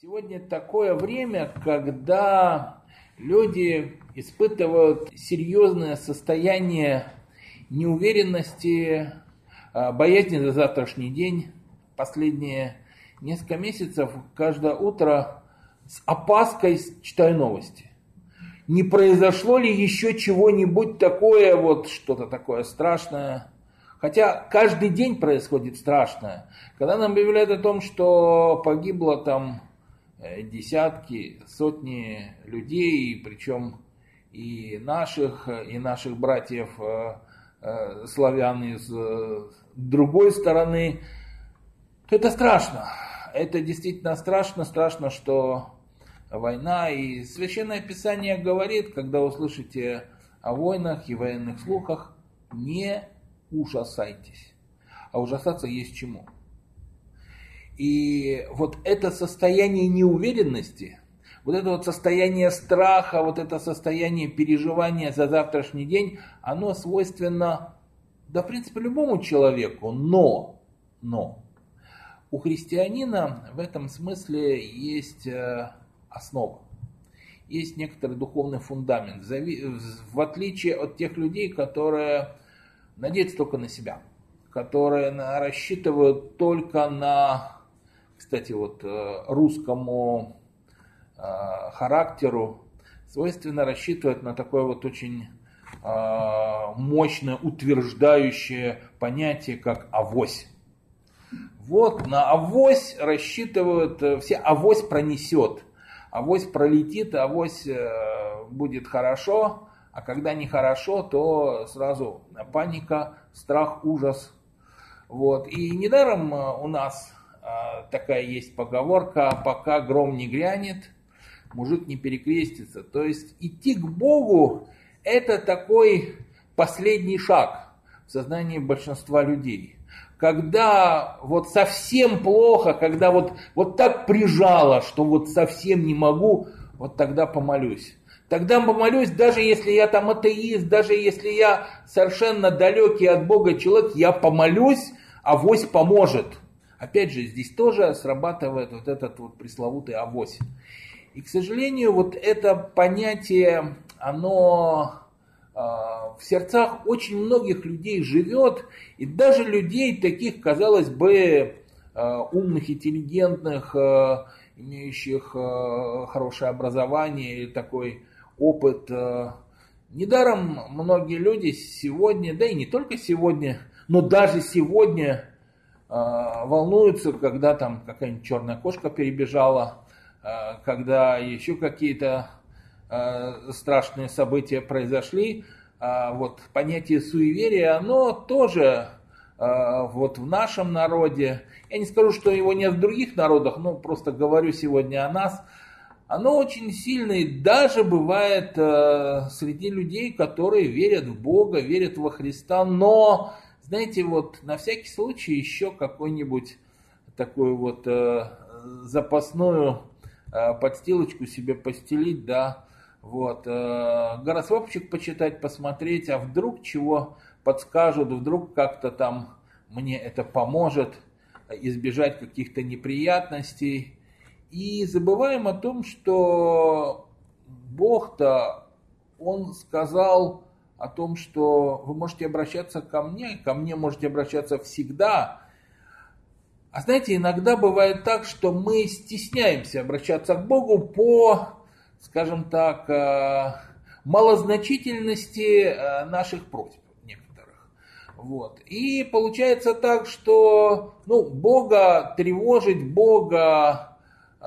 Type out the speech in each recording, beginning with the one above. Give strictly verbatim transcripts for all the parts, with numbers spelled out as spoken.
Сегодня такое время, когда люди испытывают серьезное состояние неуверенности, боязни за завтрашний день. Последние несколько месяцев каждое утро с опаской читаю новости. Не произошло ли еще чего-нибудь такое, вот что-то такое страшное? Хотя каждый день происходит страшное. Когда нам объявляют о том, что погибло там десятки, сотни людей, причем и наших, и наших братьев э, славян из э, другой стороны, то это страшно. Это действительно страшно, страшно, что война. И Священное Писание говорит, когда услышите о войнах и военных слухах, не ужасайтесь. А ужасаться есть чему. И вот это состояние неуверенности, вот это вот состояние страха, вот это состояние переживания за завтрашний день, оно свойственно, да, в принципе, любому человеку, но, но у христианина в этом смысле есть основа, есть некоторый духовный фундамент, в отличие от тех людей, которые надеются только на себя, которые рассчитывают только на, кстати, вот русскому характеру свойственно рассчитывать на такое вот очень мощное утверждающее понятие, как авось. Вот на авось рассчитывают все, авось пронесет, авось пролетит, авось будет хорошо, а когда нехорошо, то сразу паника, страх, ужас. Вот. И недаром у нас такая есть поговорка: пока гром не грянет, мужик не перекрестится. То есть идти к Богу — это такой последний шаг в сознании большинства людей. Когда вот совсем плохо, когда вот, вот так прижало, что вот совсем не могу, вот тогда помолюсь. Тогда помолюсь, даже если я там атеист, даже если я совершенно далекий от Бога человек, я помолюсь, авось поможет. Опять же, здесь тоже срабатывает вот этот вот пресловутый авось. И, к сожалению, вот это понятие, оно э, в сердцах очень многих людей живет, и даже людей таких, казалось бы, э, умных, интеллигентных, э, имеющих э, хорошее образование или такой опыт. Э, недаром многие люди сегодня, да и не только сегодня, но даже сегодня э, волнуются, когда там какая-нибудь черная кошка перебежала, когда еще какие-то э, страшные события произошли. Э, вот понятие суеверия, оно тоже э, вот в нашем народе, я не скажу, что его нет в других народах, но просто говорю сегодня о нас, оно очень сильное, и даже бывает э, среди людей, которые верят в Бога, верят во Христа, но, знаете, вот на всякий случай еще какой-нибудь такую вот э, запасную подстилочку себе постелить, да, вот, гороскопчик почитать, посмотреть, а вдруг чего подскажут, вдруг как-то там мне это поможет избежать каких-то неприятностей. И забываем о том, что Бог-то, Он сказал о том, что вы можете обращаться ко мне, ко мне можете обращаться всегда. А знаете, иногда бывает так, что мы стесняемся обращаться к Богу по, скажем так, малозначительности наших просьб некоторых. Вот. И получается так, что ну, Бога тревожить, Бога э,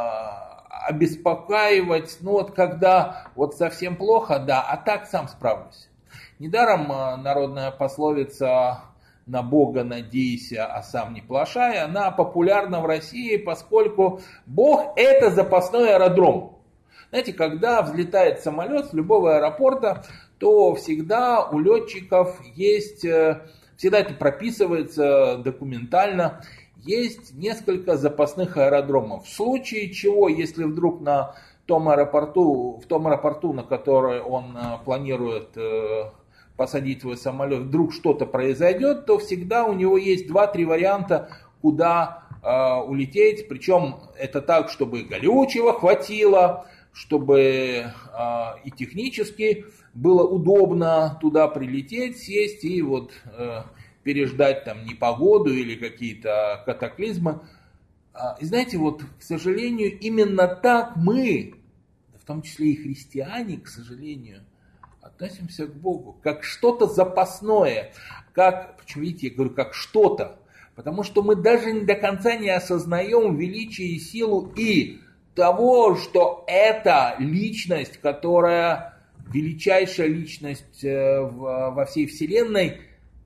обеспокаивать, ну вот когда вот совсем плохо, да, а так сам справлюсь. Недаром народная пословица «на Бога надейся, а сам не плашай», она популярна в России, поскольку Бог — это запасной аэродром. Знаете, когда взлетает самолет с любого аэропорта, то всегда у летчиков есть, всегда это прописывается документально, есть несколько запасных аэродромов. В случае чего, если вдруг на том аэропорту, в том аэропорту, на который он планирует посадить свой самолет, вдруг что-то произойдет, то всегда у него есть два-три варианта, куда э, улететь, причем это так, чтобы горючего хватило, чтобы э, и технически было удобно туда прилететь, сесть и вот э, переждать там непогоду или какие-то катаклизмы. И знаете, вот, к сожалению, именно так мы, в том числе и христиане, к сожалению, относимся к Богу, как что-то запасное, как, почему, видите, я говорю, как что-то, потому что мы даже до конца не осознаем величие и силу и того, что эта личность, которая величайшая личность во всей Вселенной,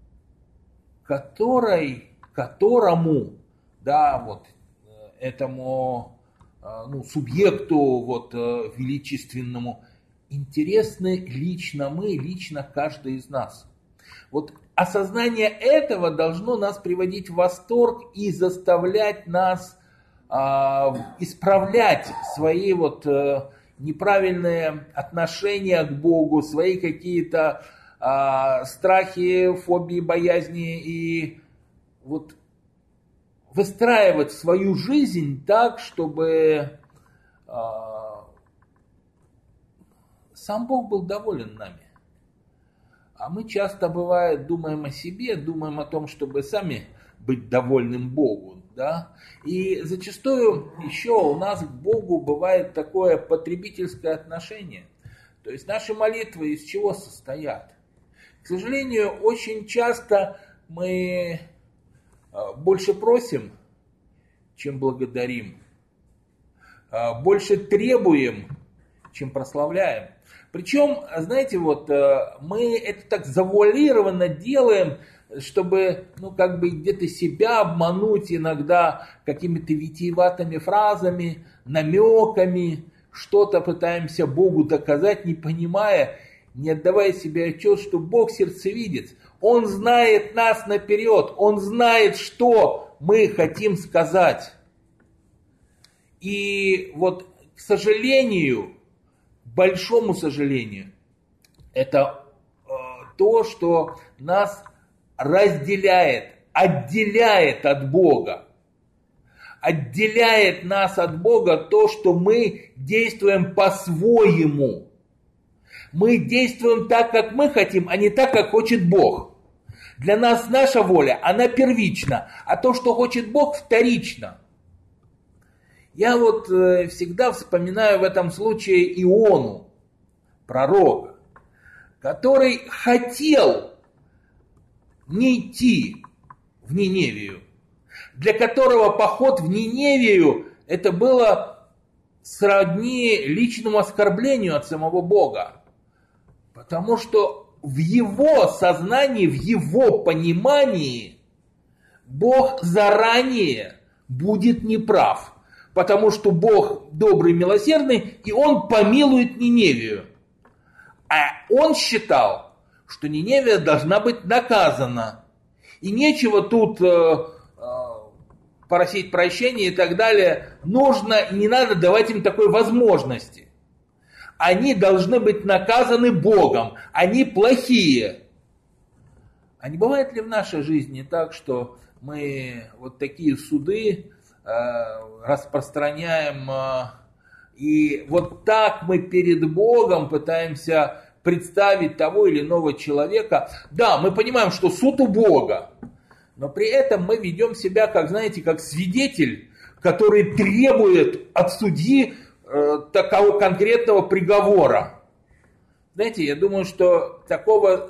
которой, которому, да, вот, этому ну, субъекту вот, величественному интересны лично мы, лично каждый из нас. Вот осознание этого должно нас приводить в восторг и заставлять нас э, исправлять свои вот, э, неправильные отношения к Богу, свои какие-то э, страхи, фобии, боязни и вот выстраивать свою жизнь так, чтобы э, сам Бог был доволен нами. А мы часто, бывает, думаем о себе, думаем о том, чтобы сами быть довольным Богу. Да? И зачастую еще у нас к Богу бывает такое потребительское отношение. То есть наши молитвы из чего состоят? К сожалению, очень часто мы больше просим, чем благодарим. Больше требуем, чем прославляем. Причем, знаете, вот мы это так завуалированно делаем, чтобы, ну, как бы где-то себя обмануть иногда какими-то витиеватыми фразами, намеками, что-то пытаемся Богу доказать, не понимая, не отдавая себе отчет, что Бог сердцевидец. Он знает нас наперед, Он знает, что мы хотим сказать. И вот, к сожалению, к большому сожалению, это э, то, что нас разделяет, отделяет от Бога. Отделяет нас от Бога то, что мы действуем по-своему. Мы действуем так, как мы хотим, а не так, как хочет Бог. Для нас наша воля, она первична, а то, что хочет Бог, вторично. Я вот э, всегда вспоминаю в этом случае Иону, пророка, который хотел не идти в Ниневию, для которого поход в Ниневию это было сродни личному оскорблению от самого Бога. Потому что в его сознании, в его понимании Бог заранее будет неправ. Потому что Бог добрый, милосердный, и Он помилует Ниневию. А он считал, что Ниневия должна быть наказана. И нечего тут э, э, просить прощения и так далее. Нужно, не надо давать им такой возможности. Они должны быть наказаны Богом. Они плохие. А не бывает ли в нашей жизни так, что мы вот такие суды э, распространяем, э, и вот так мы перед Богом пытаемся представить того или иного человека? Да, мы понимаем, что суд у Бога, но при этом мы ведем себя, как, знаете, как свидетель, который требует от судьи э, такого конкретного приговора. Знаете, я думаю, что такого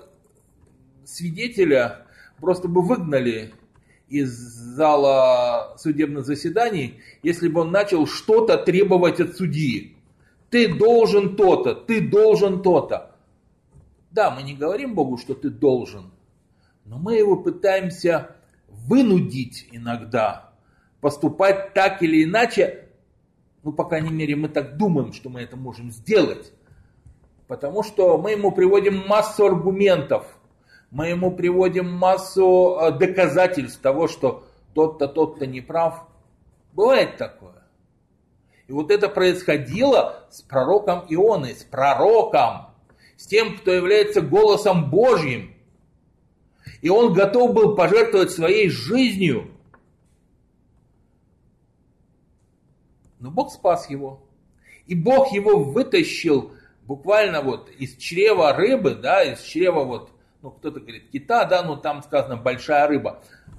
свидетеля просто бы выгнали из зала судебных заседаний, если бы он начал что-то требовать от судьи. Ты должен то-то, ты должен то-то. Да, мы не говорим Богу, что ты должен, но мы его пытаемся вынудить иногда поступать так или иначе. Ну, по крайней мере, мы так думаем, что мы это можем сделать. Потому что мы ему приводим массу аргументов, мы ему приводим массу доказательств того, что тот-то, тот-то не прав. Бывает такое. И вот это происходило с пророком Ионой, с пророком, с тем, кто является голосом Божьим. И он готов был пожертвовать своей жизнью Но Бог спас его. И Бог его вытащил буквально вот из чрева рыбы, да, из чрева вот, ну кто-то говорит кита, да, ну там сказано большая рыба.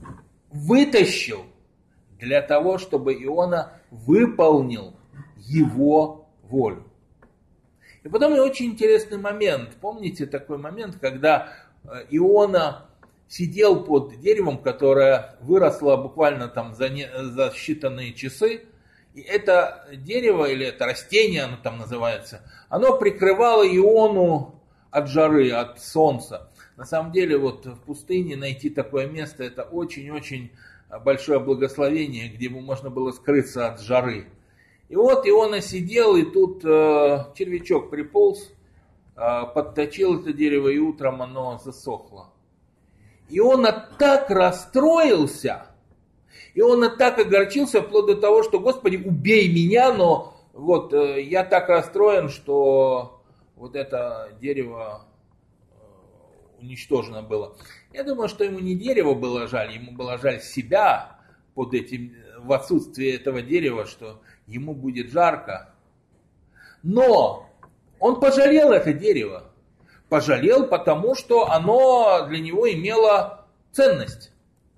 Вытащил для того, чтобы Иона выполнил его волю. И потом и очень интересный момент. Помните такой момент, когда Иона сидел под деревом, которое выросло буквально там за, не, за считанные часы. И это дерево, или это растение, оно там называется, оно прикрывало Иону от жары, от солнца. На самом деле вот в пустыне найти такое место, это очень-очень большое благословение, где бы можно было скрыться от жары. И вот Иона сидел, и тут э, червячок приполз, э, подточил это дерево, и утром оно засохло. Иона так расстроился, Иона так огорчился, вплоть до того, что, Господи, убей меня, но вот э, я так расстроен, что вот это дерево э, уничтожено было. Я думаю, что ему не дерево было жаль, ему было жаль себя под этим, в отсутствие этого дерева, что ему будет жарко. Но он пожалел это дерево. Пожалел, потому что оно для него имело ценность.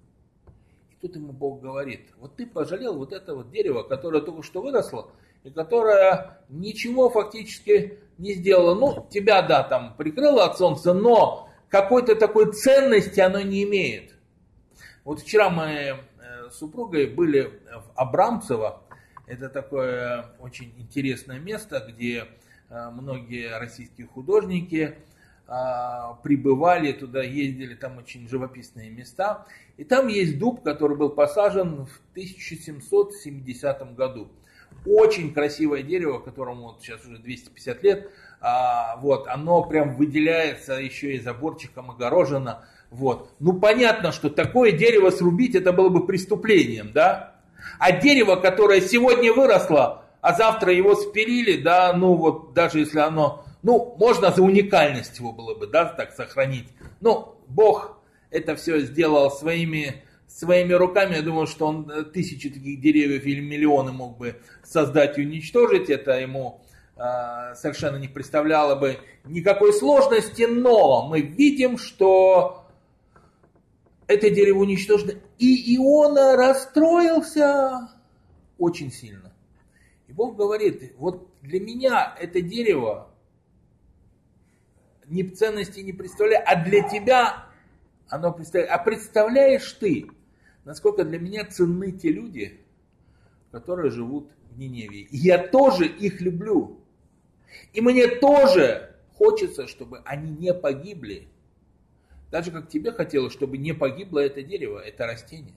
И тут ему Бог говорит, вот ты пожалел вот это вот дерево, которое только что выросло, и которое ничего фактически не сделало. Ну, тебя, да, там прикрыло от солнца, но какой-то такой ценности оно не имеет. Вот вчера мы с супругой были в Абрамцево. Это такое очень интересное место, где многие российские художники прибывали туда, ездили, там очень живописные места. И там есть дуб, который был посажен в тысяча семьсот семидесятом году. Очень красивое дерево, которому вот сейчас уже двести пятьдесят лет. Вот, оно прям выделяется, еще и заборчиком огорожено. Вот. Ну понятно, что такое дерево срубить, это было бы преступлением, да? А дерево, которое сегодня выросло, а завтра его спилили, да, ну вот даже если оно, ну можно за уникальность его было бы, да, так сохранить. Ну, Бог это все сделал своими, своими руками. Я думаю, что он тысячи таких деревьев или миллионы мог бы создать и уничтожить. Это ему э, совершенно не представляло бы никакой сложности, но мы видим, что это дерево уничтожено. И Иона расстроился очень сильно. И Бог говорит, вот для меня это дерево ни ценности не представляет, а для тебя оно представляет. А представляешь ты, насколько для меня ценны те люди, которые живут в Ниневии. И я тоже их люблю. И мне тоже хочется, чтобы они не погибли. Так же, как тебе хотелось, чтобы не погибло это дерево, это растение.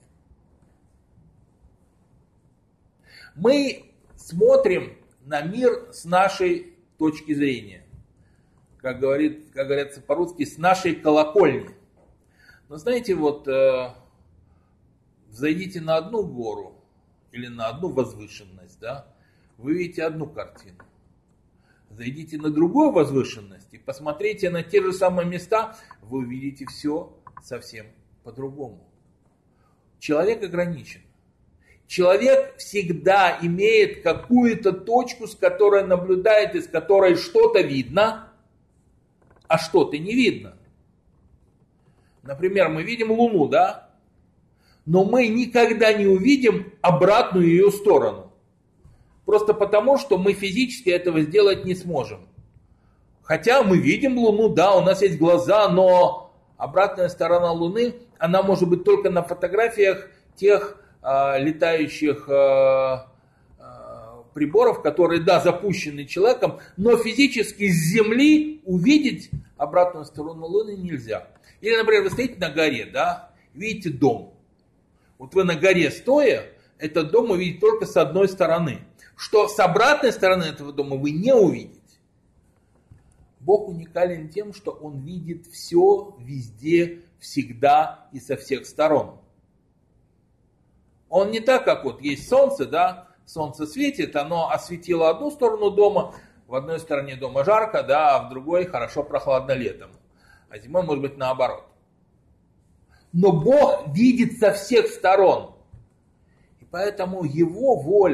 Мы смотрим на мир с нашей точки зрения. Как, говорит, как говорится по-русски, с нашей колокольни. Но знаете, вот э, зайдите на одну гору или на одну возвышенность, да, вы видите одну картину. Зайдите на другую возвышенность и посмотрите на те же самые места, вы увидите все совсем по-другому. Человек ограничен. Человек всегда имеет какую-то точку, с которой наблюдает, из которой что-то видно, а что-то не видно. Например, мы видим Луну, да? Но мы никогда не увидим обратную ее сторону. Просто потому, что мы физически этого сделать не сможем. Хотя мы видим Луну, да, у нас есть глаза, но обратная сторона Луны, она может быть только на фотографиях тех э, летающих э, э, приборов, которые, да, запущены человеком, но физически с Земли увидеть обратную сторону Луны нельзя. Или, например, вы стоите на горе, да, видите дом. Вот вы на горе стоя, этот дом увидите только с одной стороны. Что с обратной стороны этого дома вы не увидите. Бог уникален тем, что Он видит все, везде, всегда и со всех сторон. Он не так, как вот есть солнце, да, солнце светит, оно осветило одну сторону дома, в одной стороне дома жарко, да, а в другой хорошо прохладно летом. А зимой может быть наоборот. Но Бог видит со всех сторон. И поэтому Его воля,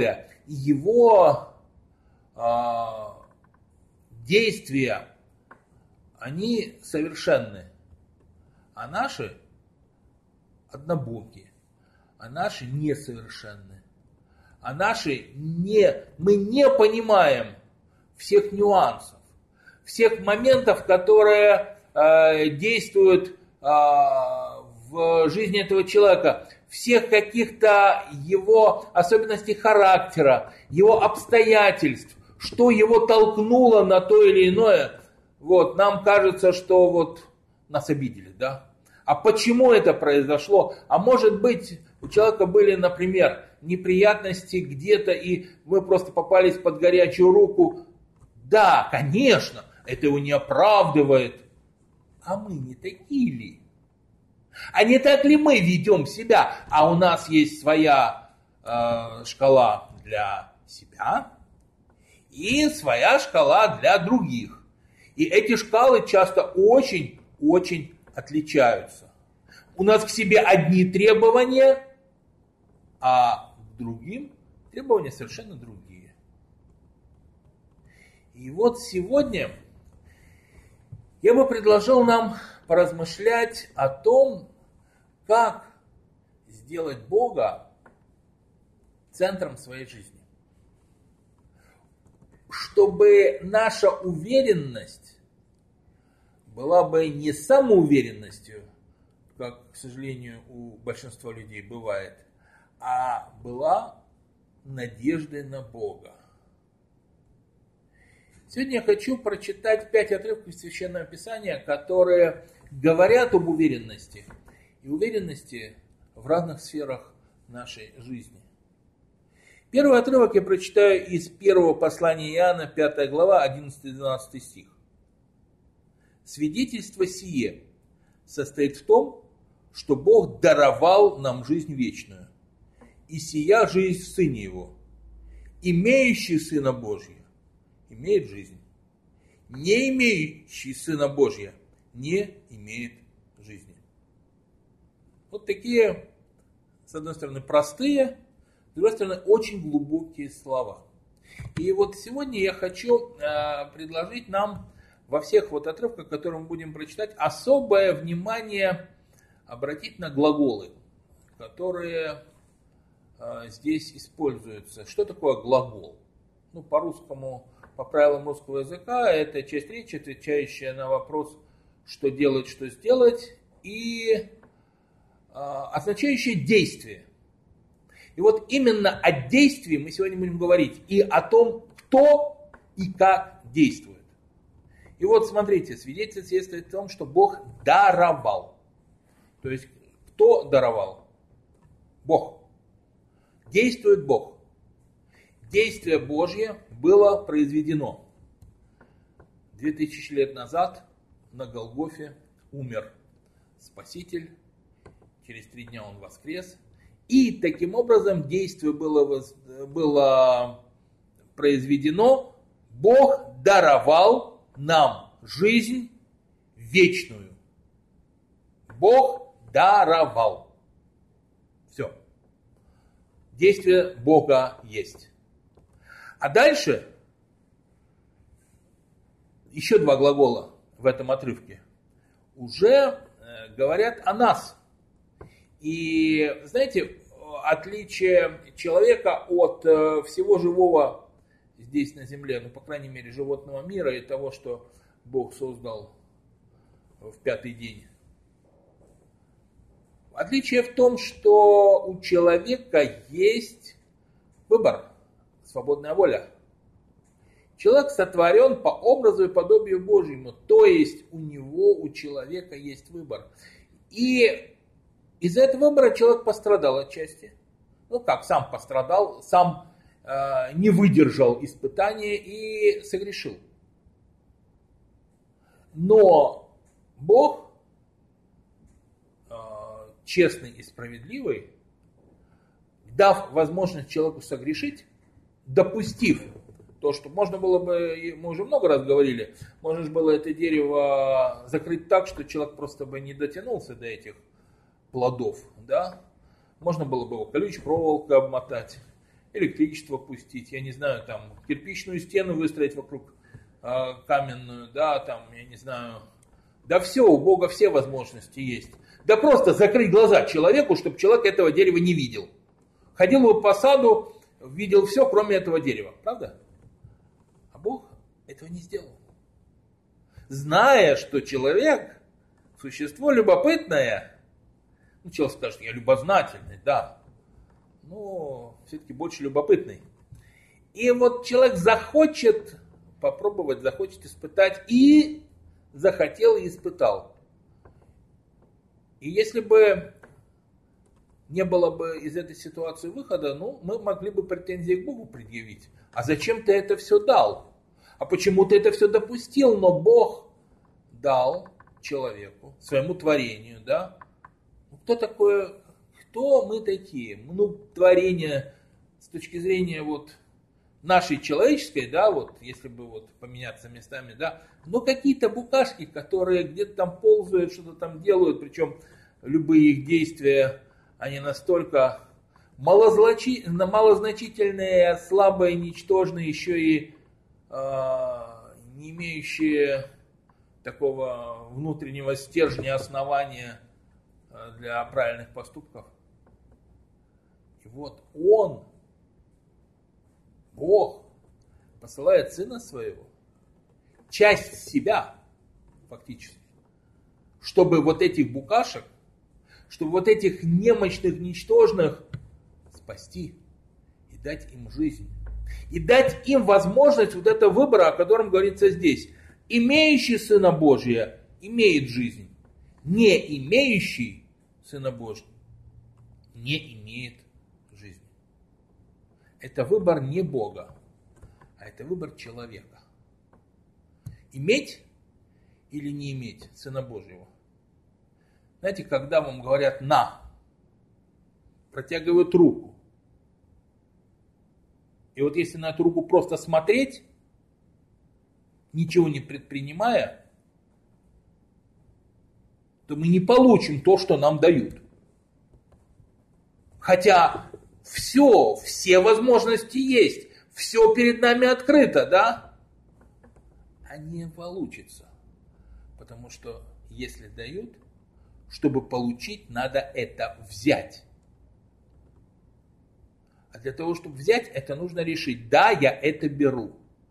его э, действия, они совершенны, а наши однобокие, а наши несовершенны, а наши не, мы не понимаем всех нюансов, всех моментов, которые э, действуют э, в жизни этого человека, всех каких-то его особенностей характера, его обстоятельств, что его толкнуло на то или иное. Вот, нам кажется, что вот нас обидели, да? А почему это произошло? А может быть, у человека были, например, неприятности где-то, и мы просто попались под горячую руку. Да, конечно, это его не оправдывает. А мы не такие ли? А не так ли мы ведем себя? А у нас есть своя э, шкала для себя и своя шкала для других. И эти шкалы часто очень-очень отличаются. У нас к себе одни требования, а к другим требования совершенно другие. И вот сегодня я бы предложил нам поразмышлять о том, как сделать Бога центром своей жизни. Чтобы наша уверенность была бы не самоуверенностью, как, к сожалению, у большинства людей бывает, а была надеждой на Бога. Сегодня я хочу прочитать пять отрывков из Священного Писания, которые говорят об уверенности. И уверенности в разных сферах нашей жизни. Первый отрывок я прочитаю из первого послания Иоанна, пятая глава, одиннадцатый-двенадцатый стих. Свидетельство сие состоит в том, что Бог даровал нам жизнь вечную, и сия жизнь в Сыне Его. Имеющий Сына Божия имеет жизнь, не имеющий Сына Божия не имеет жизни. Вот такие, с одной стороны, простые, с другой стороны, очень глубокие слова. И вот сегодня я хочу э, предложить нам во всех вот отрывках, которые мы будем прочитать, особое внимание обратить на глаголы, которые э, здесь используются. Что такое глагол? Ну, по-русскому, по правилам русского языка, это часть речи, отвечающая на вопрос, что делать, что сделать, и э, означающее действие. И вот именно о действии мы сегодня будем говорить, и о том, кто и как действует. И вот смотрите, свидетельство свидетельствует о том, что Бог даровал. То есть, кто даровал? Бог. Действует Бог. Действие Божье было произведено. Две тысячи лет назад на Голгофе умер Спаситель. Через три дня Он воскрес. И таким образом действие было, было произведено. Бог даровал нам жизнь вечную. Бог даровал. Все. Действие Бога есть. А дальше еще два глагола в этом отрывке уже говорят о нас. И знаете, отличие человека от всего живого здесь на земле, ну, по крайней мере, животного мира и того, что Бог создал в пятый день. Отличие в том, что у человека есть выбор, свободная воля. Человек сотворен по образу и подобию Божьему, то есть у него, у человека есть выбор. И из-за этого выбора человек пострадал отчасти. Ну как, сам пострадал, сам э, не выдержал испытания и согрешил. Но Бог, э, честный и справедливый, дав возможность человеку согрешить, допустив то, что можно было бы, мы уже много раз говорили, можно же было это дерево закрыть так, что человек просто бы не дотянулся до этих плодов, да? Можно было бы его колючей проволокой обмотать, электричество пустить, я не знаю, там, кирпичную стену выстроить вокруг э, каменную, да, там, я не знаю. Да все, у Бога все возможности есть. Да просто закрыть глаза человеку, чтобы человек этого дерева не видел. Ходил бы по саду, видел все, кроме этого дерева. Правда? А Бог этого не сделал. Зная, что человек существо любопытное, ну, человек скажет, я любознательный, да, но все-таки больше любопытный. И вот человек захочет попробовать, захочет испытать, и захотел и испытал. И если бы не было бы из этой ситуации выхода, ну, мы могли бы претензии к Богу предъявить. А зачем ты это все дал? А почему ты это все допустил? Но Бог дал человеку, своему творению, да? Кто такое, кто мы такие? Ну, творение с точки зрения вот нашей человеческой, да, вот, если бы вот поменяться местами, да, но какие-то букашки, которые где-то там ползают, что-то там делают, причем любые их действия, они настолько малозлачи... малозначительные, слабые, ничтожные, еще и э, не имеющие такого внутреннего стержня, основания для правильных поступков. И вот Он, Бог, посылает Сына Своего, часть себя, фактически, чтобы вот этих букашек, чтобы вот этих немощных, ничтожных спасти и дать им жизнь. И дать им возможность вот этого выбора, о котором говорится здесь. Имеющий Сына Божия имеет жизнь. Не имеющий Сына Божия не имеет жизни. Это выбор не Бога, а это выбор человека. Иметь или не иметь Сына Божьего. Знаете, когда вам говорят «на», протягивают руку. И вот если на эту руку просто смотреть, ничего не предпринимая, то мы не получим то, что нам дают. Хотя все, все возможности есть, все перед нами открыто, да? А не получится. Потому что если дают, чтобы получить, надо это взять. А для того, чтобы взять, это нужно решить. Да, я это беру.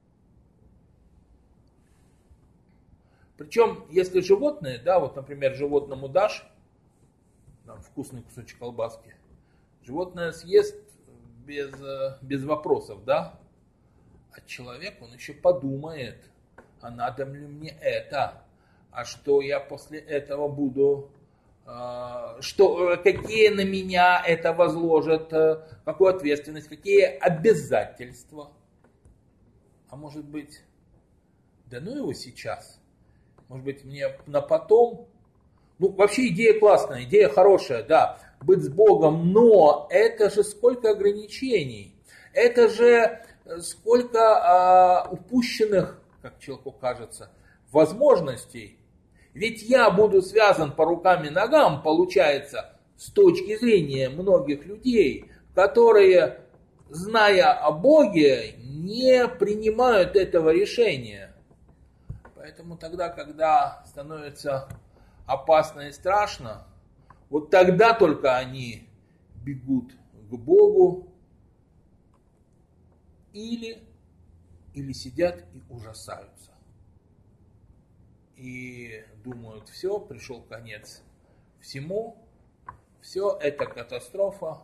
Причем, если животные, да, вот, например, животному дашь там, вкусный кусочек колбаски, животное съест без, без вопросов, да? А человек, он еще подумает, а надо ли мне это? А что я после этого буду... Что, какие на меня это возложат, какую ответственность, какие обязательства. А может быть, да ну его сейчас, может быть мне на потом. Ну вообще идея классная, идея хорошая, да, быть с Богом, но это же сколько ограничений, это же сколько а, упущенных, как человеку кажется, возможностей. Ведь я буду связан по рукам и ногам, получается, с точки зрения многих людей, которые, зная о Боге, не принимают этого решения. Поэтому тогда, когда становится опасно и страшно, вот тогда только они бегут к Богу или, или сидят и ужасаются. И думают, все, пришел конец всему, все, это катастрофа,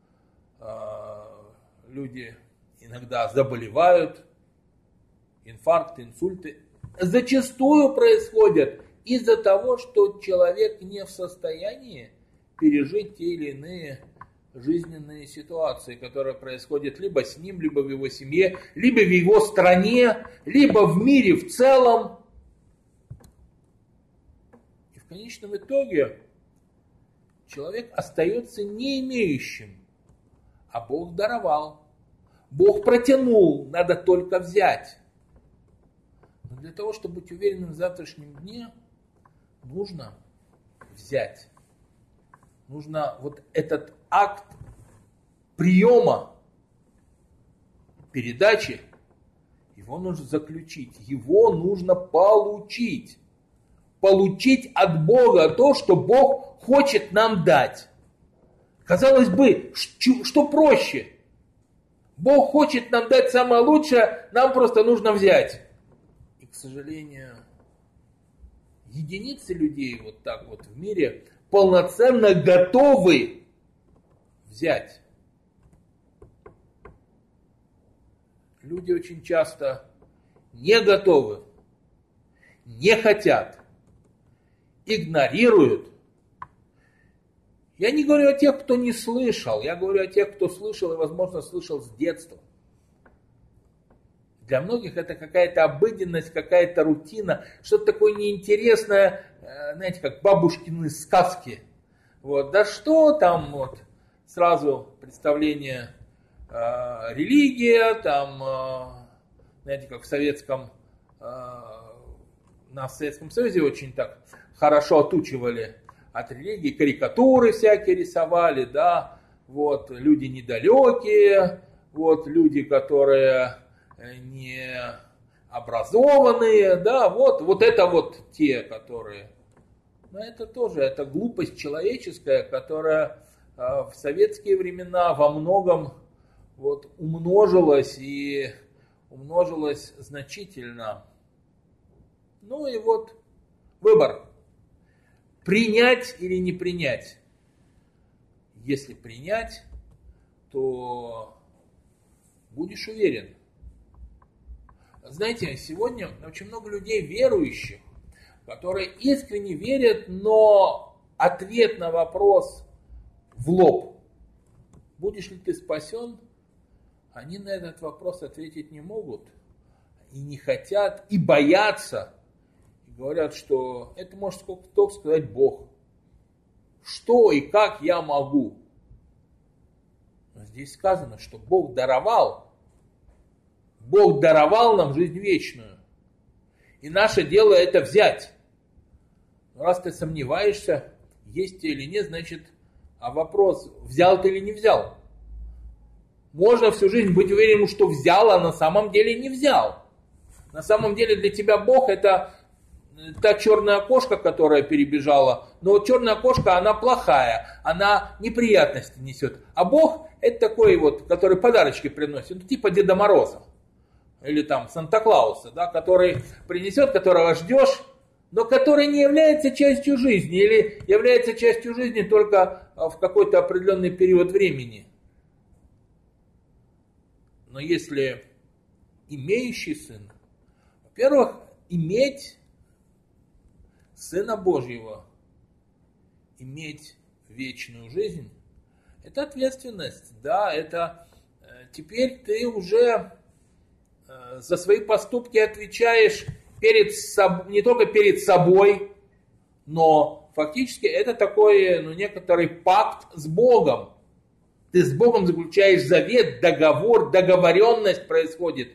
люди иногда заболевают, инфаркты, инсульты, зачастую происходят из-за того, что человек не в состоянии пережить те или иные жизненные ситуации, которые происходят либо с ним, либо в его семье, либо в его стране, либо в мире в целом. В конечном итоге человек остается не имеющим, а Бог даровал. Бог протянул, надо только взять. Но для того, чтобы быть уверенным в завтрашнем дне, нужно взять. Нужно вот этот акт приема передачи, его нужно заключить, его нужно получить. Получить от Бога то, что Бог хочет нам дать. Казалось бы, что проще? Бог хочет нам дать самое лучшее, нам просто нужно взять. И, к сожалению, единицы людей вот так вот в мире полноценно готовы взять. Люди очень часто не готовы, не хотят, игнорируют. Я не говорю о тех, кто не слышал, я говорю о тех, кто слышал и, возможно, слышал с детства. Для многих это какая-то обыденность, какая-то рутина, что-то такое неинтересное, знаете, как бабушкины сказки. Вот, да что там, вот, сразу представление, э, религия, там, э, знаете, как в советском, э, нас в Советском Союзе очень так хорошо отучивали от религии, карикатуры всякие рисовали, да, вот, люди недалекие, вот, люди, которые не образованные, да, вот, вот это вот те, которые, но это тоже, это глупость человеческая, которая э, в советские времена во многом вот умножилась и умножилась значительно. Ну и вот выбор. Принять или не принять. Если принять, то будешь уверен. Знаете, сегодня очень много людей верующих, которые искренне верят, но ответ на вопрос в лоб, будешь ли ты спасен, они на этот вопрос ответить не могут, и не хотят, и боятся, и говорят, что это может только сказать Бог. Что и как я могу? Но здесь сказано, что Бог даровал, Бог даровал нам жизнь вечную. И наше дело это взять. Но раз ты сомневаешься, есть или нет, значит, а вопрос, взял ты или не взял. Можно всю жизнь быть уверенным, что взял, а на самом деле не взял. На самом деле для тебя Бог это та черная кошка, которая перебежала. Но вот черная кошка, она плохая, она неприятности несет. А Бог это такой вот, который подарочки приносит, ну, типа Деда Мороза. Или там Санта-Клауса, да, который принесет, которого ждешь, но который не является частью жизни или является частью жизни только в какой-то определенный период времени. Но если имеющий сын, во-первых, иметь Сына Божьего, иметь вечную жизнь, это ответственность, да, это теперь ты уже за свои поступки отвечаешь перед соб... не только перед собой, но фактически это такой, ну, некоторый пакт с Богом. Ты с Богом заключаешь завет, договор, договоренность происходит.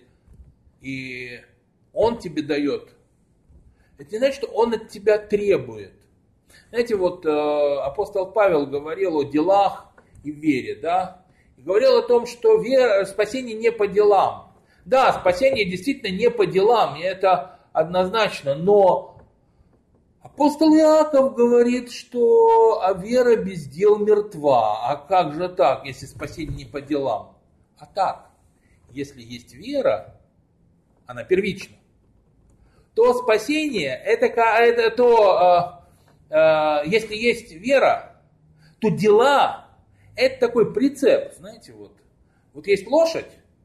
И Он тебе дает. Это не значит, что Он от тебя требует. Знаете, вот э, апостол Павел говорил о делах и вере, да? И говорил о том, что вера, спасение не по делам. Да, спасение действительно не по делам, и это однозначно, но апостол Иаков говорит, что а вера без дел мертва. А как же так, если спасение не по делам? А так, если есть вера, она первична, то спасение, это, это то, э, э, если есть вера, то дела, это такой прицеп, знаете, вот, вот есть лошадь,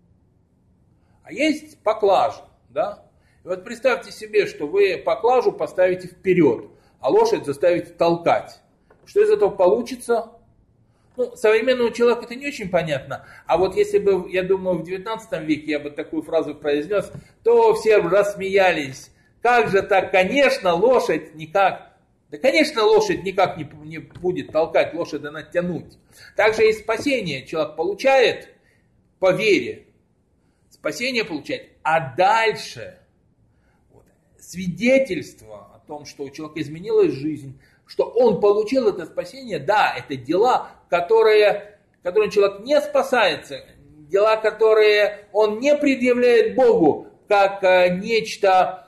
а есть поклажа, да? И вот представьте себе, что вы поклажу поставите вперед, а лошадь заставите толкать. Что из этого получится? Ну, современному человеку это не очень понятно. А вот если бы, я думаю, в девятнадцатом веке я бы такую фразу произнес, то все рассмеялись. Как же так? Конечно, лошадь никак. Да, конечно, лошадь никак не, не будет толкать, лошадь она тянуть. Также и спасение человек получает по вере. Спасение получает. А дальше вот, свидетельство о том, что у человека изменилась жизнь, что он получил это спасение, да, это дела, которые, которым человек не спасается, дела, которые он не предъявляет Богу как нечто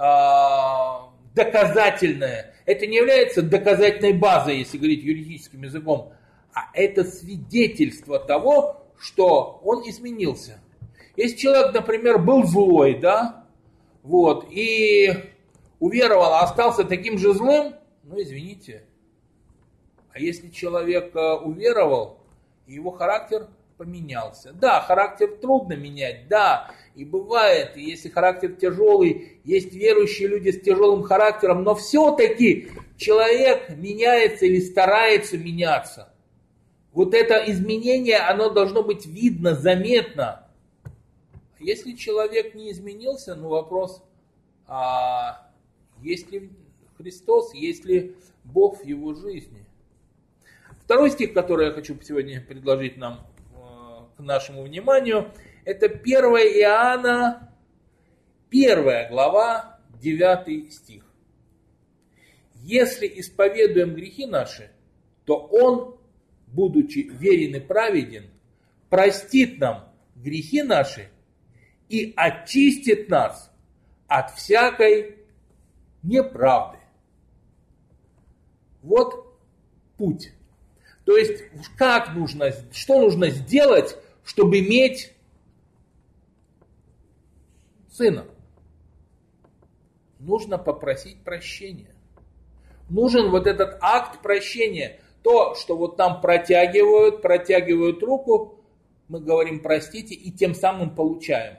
доказательное. Это не является доказательной базой, если говорить юридическим языком, а это свидетельство того, что он изменился. Если человек, например, был злой, да, вот, и уверовал, а остался таким же злым, ну, извините. А если человек уверовал, и его характер поменялся. Да, характер трудно менять, да, и бывает, и если характер тяжелый, есть верующие люди с тяжелым характером, но все-таки человек меняется или старается меняться. Вот это изменение, оно должно быть видно, заметно. Если человек не изменился, ну вопрос, а есть ли Христос, есть ли Бог в его жизни? Второй стих, который я хочу сегодня предложить нам э, к нашему вниманию, это первое Иоанна, первая глава, девятый стих. Если исповедуем грехи наши, то Он, будучи верен и праведен, простит нам грехи наши и очистит нас от всякой неправды. Вот путь. То есть, как нужно, что нужно сделать, чтобы иметь сына? Нужно попросить прощения. Нужен вот этот акт прощения. То, что вот нам протягивают, протягивают руку, мы говорим простите и тем самым получаем.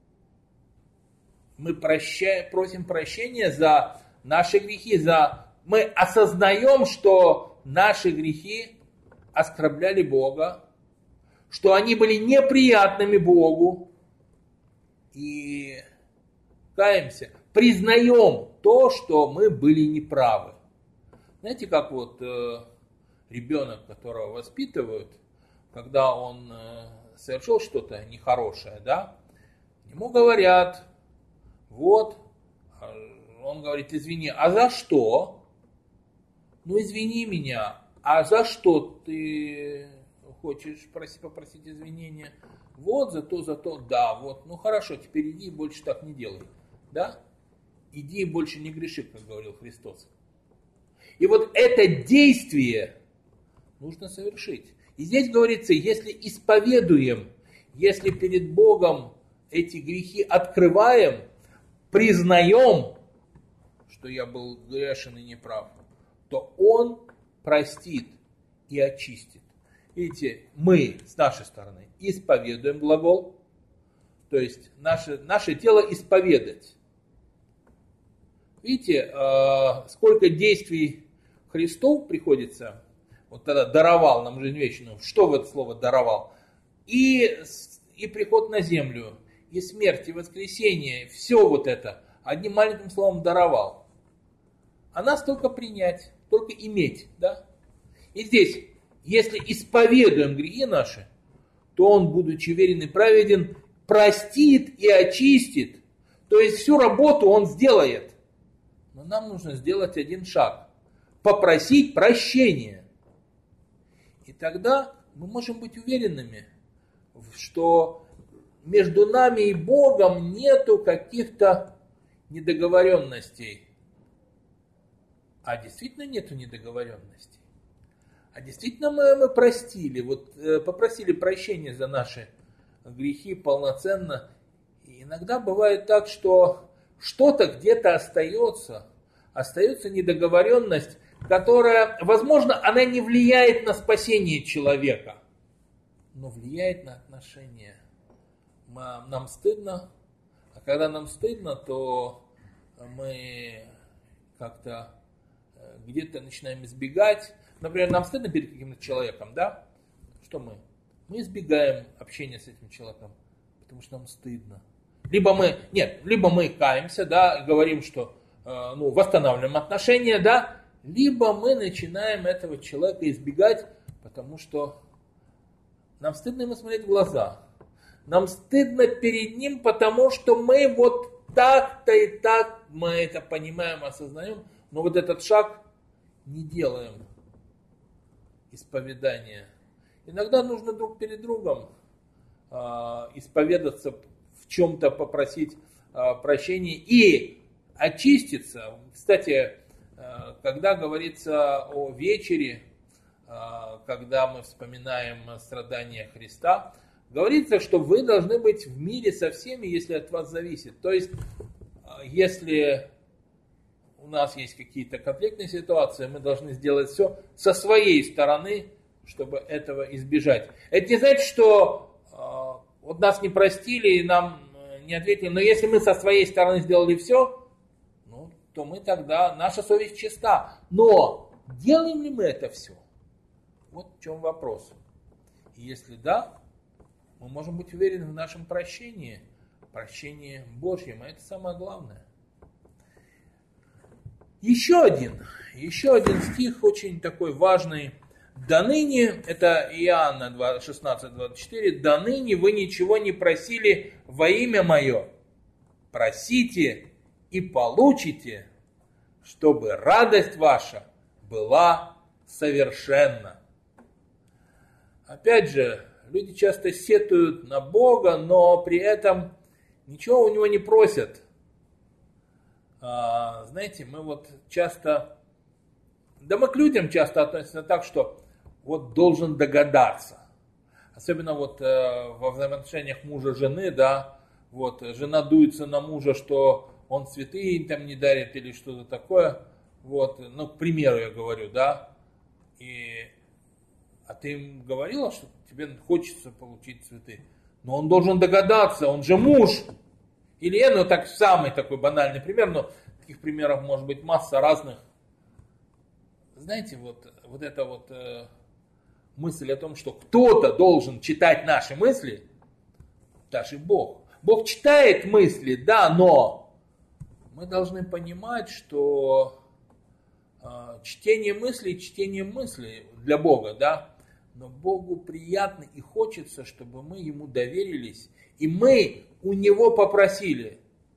Мы прощаем, просим прощения за наши грехи, за... мы осознаем, что наши грехи оскорбляли Бога, что они были неприятными Богу, и каемся, признаем то, что мы были неправы. Знаете, как вот э, ребенок, которого воспитывают, когда он э, совершил что-то нехорошее, да, ему говорят, вот, он говорит, извини, а за что? Ну, извини меня. А за что ты хочешь просить, попросить извинения? Вот за то, за то, да, вот, ну хорошо, теперь иди и больше так не делай, да? Иди и больше не греши, как говорил Христос. И вот это действие нужно совершить. И здесь говорится, если исповедуем, если перед Богом эти грехи открываем, признаем, что я был грешен и неправ, то Он простит и очистит. Видите, мы с нашей стороны исповедуем глагол, то есть наше, наше тело исповедать. Видите, сколько действий Христов приходится, вот тогда даровал нам жизнь вечную, что в это слово даровал, и, и приход на землю, и смерть, и воскресение, все вот это одним маленьким словом даровал. А нас только принять, только иметь, да? И здесь, если исповедуем грехи наши, то Он, будучи верен и праведен, простит и очистит. То есть всю работу Он сделает. Но нам нужно сделать один шаг. Попросить прощения. И тогда мы можем быть уверенными, что между нами и Богом нету каких-то недоговоренностей. А действительно нету недоговоренностей. А действительно мы, мы простили, вот э, попросили прощения за наши грехи полноценно. И иногда бывает так, что что-то где-то остается, остается недоговоренность, которая, возможно, она не влияет на спасение человека, но влияет на отношения. Мы, нам стыдно, а когда нам стыдно, то мы как-то где-то начинаем избегать. Например, нам стыдно перед каким-то человеком, да? Что мы? Мы избегаем общения с этим человеком, потому что нам стыдно. Либо мы, нет, либо мы каемся, да, говорим, что э, ну, восстанавливаем отношения, да, либо мы начинаем этого человека избегать, потому что нам стыдно ему смотреть в глаза. Нам стыдно перед ним, потому что мы вот так-то и так, мы это понимаем, осознаем, но вот этот шаг не делаем. Исповедания. Иногда нужно друг перед другом исповедаться, в чем-то попросить прощения и очиститься. Кстати, когда говорится о вечере, когда мы вспоминаем страдания Христа, говорится, что вы должны быть в мире со всеми, если от вас зависит. То есть, если у нас есть какие-то конфликтные ситуации, мы должны сделать все со своей стороны, чтобы этого избежать. Это не значит, что э, вот нас не простили и нам не ответили, но если мы со своей стороны сделали все, ну, то мы тогда, наша совесть чиста. Но делаем ли мы это все? Вот в чем вопрос. И если да, мы можем быть уверены в нашем прощении, прощении Божьем, а это самое главное. Еще один, еще один стих, очень такой важный. «До ныне», это Иоанна шестнадцать двадцать четыре, «до ныне вы ничего не просили во имя мое. Просите и получите, чтобы радость ваша была совершенна». Опять же, люди часто сетуют на Бога, но при этом ничего у него не просят. А, знаете, мы вот часто, да мы к людям часто относимся так, что вот должен догадаться. Особенно вот э, во взаимоотношениях мужа-жены, да, вот жена дуется на мужа, что он цветы им там не дарит или что-то такое, вот, ну, к примеру я говорю, да, и, а ты им говорила, что тебе хочется получить цветы, но он должен догадаться, он же муж. Или я, ну так самый такой банальный пример, но таких примеров может быть масса разных. Знаете, вот, вот эта вот э, мысль о том, что кто-то должен читать наши мысли, даже Бог. Бог читает мысли, да, но мы должны понимать, что э, чтение мыслей, чтение мыслей для Бога, да, но Богу приятно и хочется, чтобы мы Ему доверились, и мы у Него попросили.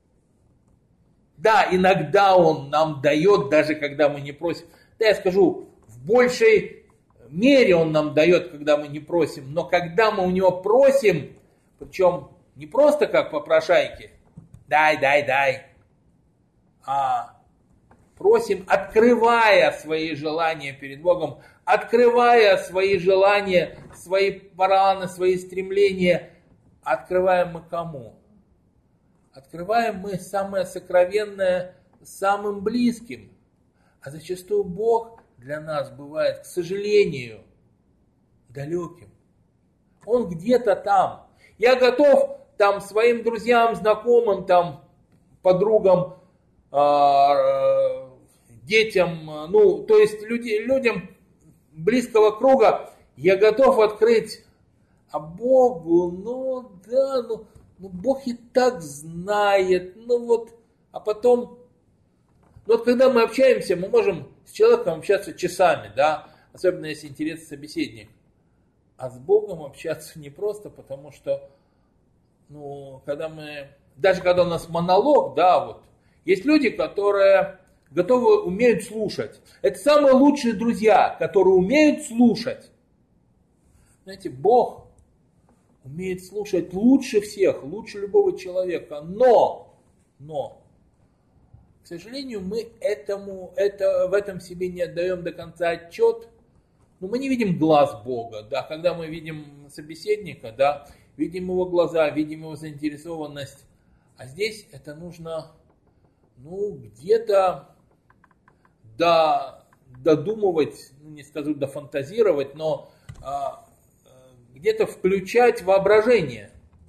Да, иногда Он нам дает, даже когда мы не просим. Да, я скажу, в большей мере Он нам дает, когда мы не просим. Но когда мы у Него просим, причем не просто как попрошайки, дай, дай, дай, а просим, открывая свои желания перед Богом, открывая свои желания, свои планы, свои стремления, открываем мы кому? Открываем мы самое сокровенное самым близким. А зачастую Бог для нас бывает, к сожалению, далеким. Он где-то там. Я готов там своим друзьям, знакомым, там, подругам, э, детям, ну, то есть люди, людям близкого круга я готов открыть. А Богу, ну да, ну, ну Бог и так знает, ну вот, а потом, ну вот когда мы общаемся, мы можем с человеком общаться часами, да, особенно если интересный собеседник. А с Богом общаться непросто, потому что, ну, когда мы, даже когда у нас монолог, да, вот, есть люди, которые готовы, умеют слушать. Это самые лучшие друзья, которые умеют слушать. Знаете, Бог умеет слушать лучше всех, лучше любого человека, но, но, к сожалению, мы этому, это, в этом себе не отдаем до конца отчет, но мы не видим глаз Бога, да, когда мы видим собеседника, да, видим его глаза, видим его заинтересованность, а здесь это нужно, ну, где-то до, додумывать, ну, не скажу дофантазировать, но а, где-то включать воображение.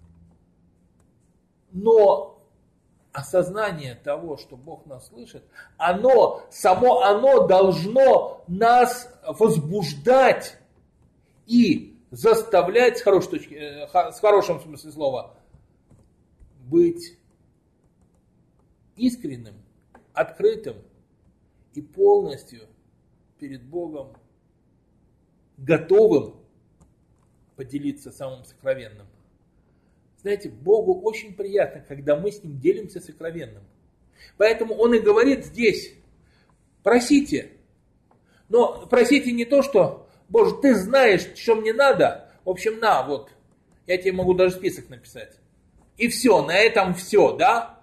Но осознание того, что Бог нас слышит, оно, само оно должно нас возбуждать и заставлять, с хорошей точки, с хорошим смысле слова, быть искренним, открытым и полностью перед Богом готовым поделиться самым сокровенным. Знаете, Богу очень приятно, когда мы с Ним делимся сокровенным. Поэтому Он и говорит здесь, просите. Но просите не то, что, Боже, Ты знаешь, что мне надо. В общем, на, вот, Я тебе могу даже список написать. И все, на этом все, да?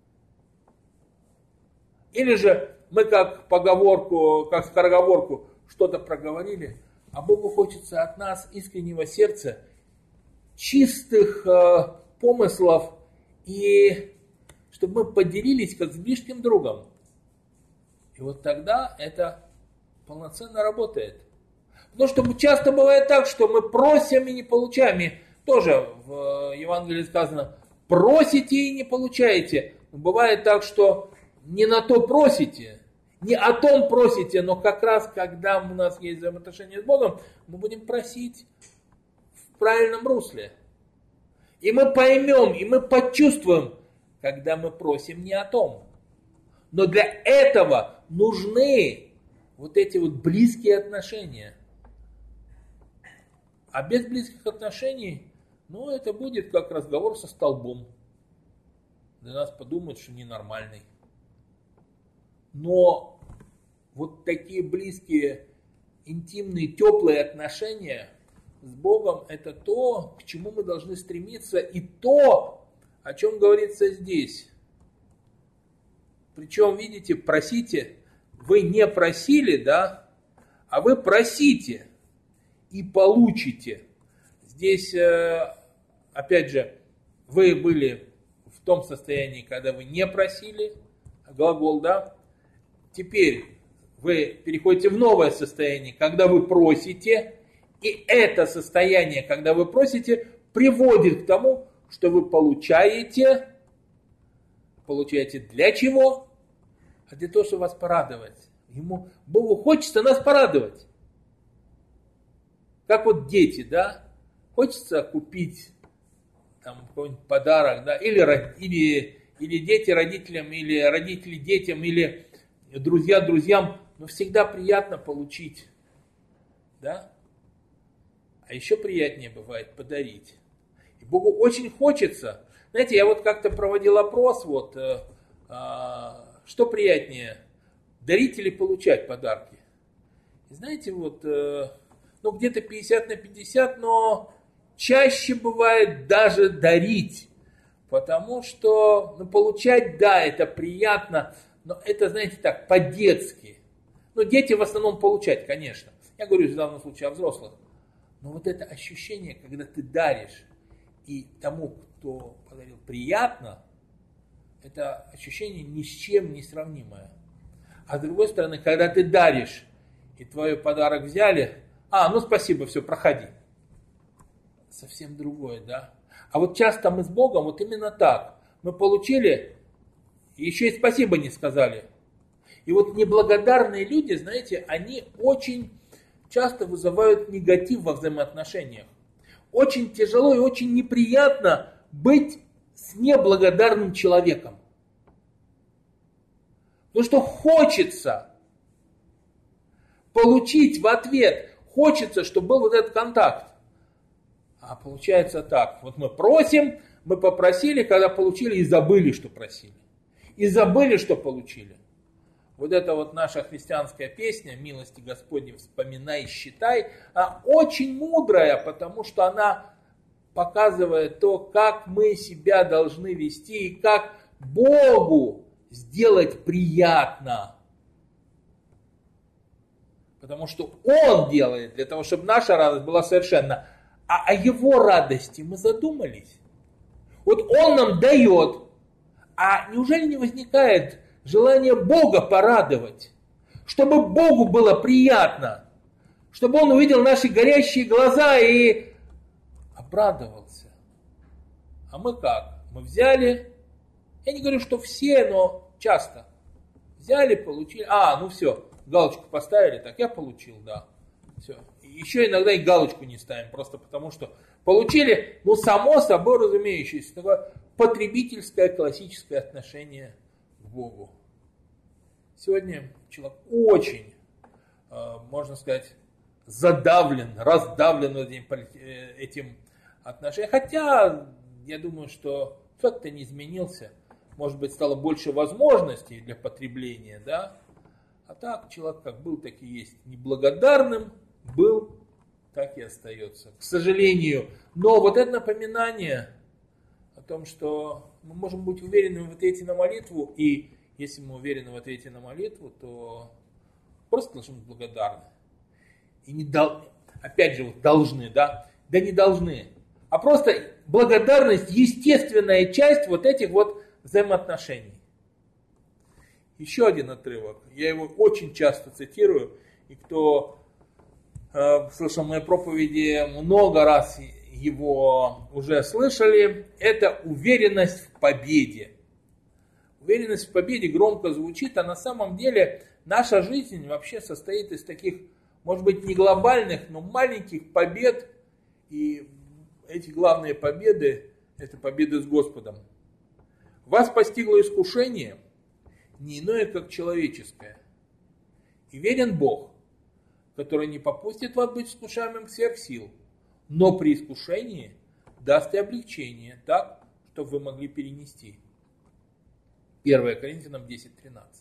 Или же мы как поговорку, как скороговорку что-то проговорили, а Богу хочется от нас искреннего сердца, чистых э, помыслов, и чтобы мы поделились как с близким другом. И вот тогда это полноценно работает. Потому что часто бывает так, что мы просим и не получаем. И тоже в Евангелии сказано, просите и не получаете. Но бывает так, что не на то просите, не о том просите, но как раз, когда у нас есть взаимоотношения с Богом, мы будем просить в правильном русле. И мы поймем, и мы почувствуем, когда мы просим не о том. Но для этого нужны вот эти вот близкие отношения. А без близких отношений, ну, это будет как разговор со столбом. Для нас подумают, что ненормальный. Но вот такие близкие, интимные, теплые отношения с Богом, это то, к чему мы должны стремиться, и то, о чем говорится здесь. Причем, видите, просите, вы не просили, да, а вы просите и получите. Здесь, опять же, вы были в том состоянии, когда вы не просили, глагол, да. Теперь вы переходите в новое состояние, когда вы просите, и это состояние, когда вы просите, приводит к тому, что вы получаете. Получаете для чего? А для того, чтобы вас порадовать. Ему, Богу хочется нас порадовать. Как вот дети, да? Хочется купить там какой-нибудь подарок, да? Или, или, или дети родителям, или родители детям, или друзья друзьям. Но всегда приятно получить, да? А еще приятнее бывает подарить. И Богу очень хочется. Знаете, я вот как-то проводил опрос, вот, э, э, что приятнее, дарить или получать подарки. И знаете, вот, э, ну где-то пятьдесят на пятьдесят, но чаще бывает даже дарить. Потому что, ну, получать, да, это приятно, но это, знаете, так, по-детски. Ну, дети в основном получать, конечно. Я говорю в данном случае о взрослых. Но вот это ощущение, когда ты даришь, и тому, кто подарил, приятно, это ощущение ни с чем не сравнимое. А с другой стороны, когда ты даришь, и твой подарок взяли, а, ну спасибо, все, проходи. Совсем другое, да? А вот часто мы с Богом вот именно так. Мы получили, еще и спасибо не сказали. И вот неблагодарные люди, знаете, они очень часто вызывают негатив во взаимоотношениях. Очень тяжело и очень неприятно быть с неблагодарным человеком. Потому что хочется получить в ответ, хочется, чтобы был вот этот контакт. А получается так, вот мы просим, мы попросили, когда получили, и забыли, что просили. И забыли, что получили. Вот эта вот наша христианская песня «Милости Господни вспоминай и считай», она очень мудрая, потому что она показывает то, как мы себя должны вести и как Богу сделать приятно. Потому что Он делает для того, чтобы наша радость была совершенна. А о Его радости мы задумались. Вот Он нам дает, а неужели не возникает желание Бога порадовать, чтобы Богу было приятно, чтобы Он увидел наши горящие глаза и обрадовался. А мы как? Мы взяли, я не говорю, что все, но часто, взяли, получили, а, ну все, галочку поставили, так, я получил, да, все. Еще иногда и галочку не ставим, просто потому что получили, ну, само собой разумеющееся, такое потребительское классическое отношение к Богу. Сегодня человек очень, можно сказать, задавлен, раздавлен этим, этим отношением. Хотя, я думаю, что факт-то не изменился. Может быть, стало больше возможностей для потребления, да? А так, человек как был, так и есть. Неблагодарным был так и остается. К сожалению. Но вот это напоминание о том, что мы можем быть уверены в ответе на молитву, и если мы уверены в ответе на молитву, то просто должны быть благодарны. И не дол... опять же, вот должны, да? Да не должны. А просто благодарность – естественная часть вот этих вот взаимоотношений. Еще один отрывок. Я его очень часто цитирую. И кто э, слышал мои проповеди, много раз его уже слышали. Это уверенность в победе. Уверенность в победе громко звучит, а на самом деле наша жизнь вообще состоит из таких, может быть, не глобальных, но маленьких побед. И эти главные победы – это победы с Господом. Вас постигло искушение, не иное, как человеческое. И верен Бог, который не попустит вас быть искушаемым сверх сил, но при искушении даст и облегчение так, чтобы вы могли перенести. первое Коринфянам десять тринадцать.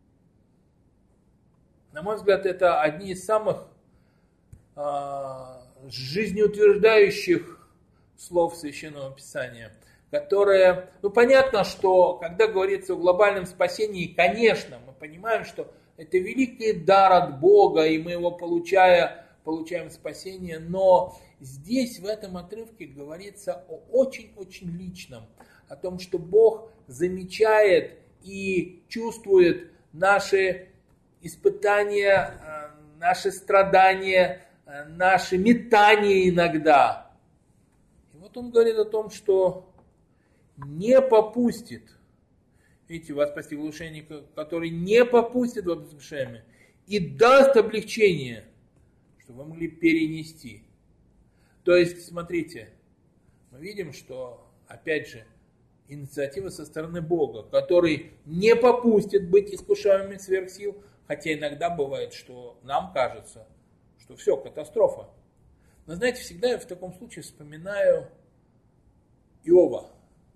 На мой взгляд, это одни из самых э, жизнеутверждающих слов Священного Писания, которые, ну понятно, что когда говорится о глобальном спасении, конечно, мы понимаем, что это великий дар от Бога, и мы его получая, получаем спасение, но здесь в этом отрывке говорится о очень-очень личном, о том, что Бог замечает и чувствует наши испытания, наши страдания, наши метания иногда. И вот он говорит о том, что не попустит, видите, вас постигло искушение, который не попустит вас в искушение и даст облегчение, чтобы вы могли перенести. То есть, смотрите, мы видим, что, опять же, инициатива со стороны Бога, который не попустит быть искушаемыми сверх сил, хотя иногда бывает, что нам кажется, что все, катастрофа. Но знаете, всегда я в таком случае вспоминаю Иова.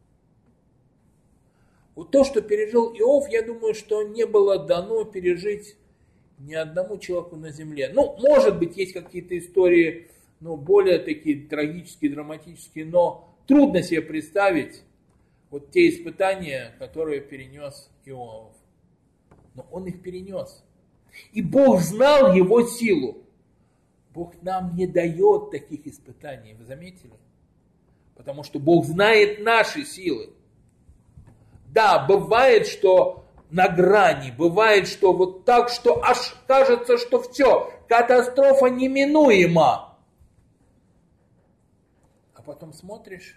Вот то, что пережил Иов, я думаю, что не было дано пережить ни одному человеку на земле. Ну, может быть, есть какие-то истории, ну, более такие трагические, драматические, но трудно себе представить вот те испытания, которые перенес Иов. Но он их перенес. И Бог знал его силу. Бог нам не дает таких испытаний, вы заметили? Потому что Бог знает наши силы. Да, бывает, что на грани, бывает, что вот так, что аж кажется, что все, катастрофа неминуема. А потом смотришь,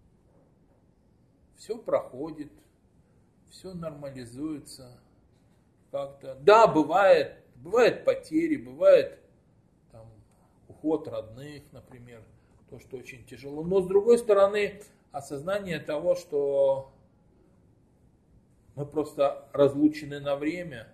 все проходит, все нормализуется как-то. Да, бывает, бывают потери, бывает там, уход родных, например, то, что очень тяжело. Но с другой стороны, осознание того, что мы просто разлучены на время,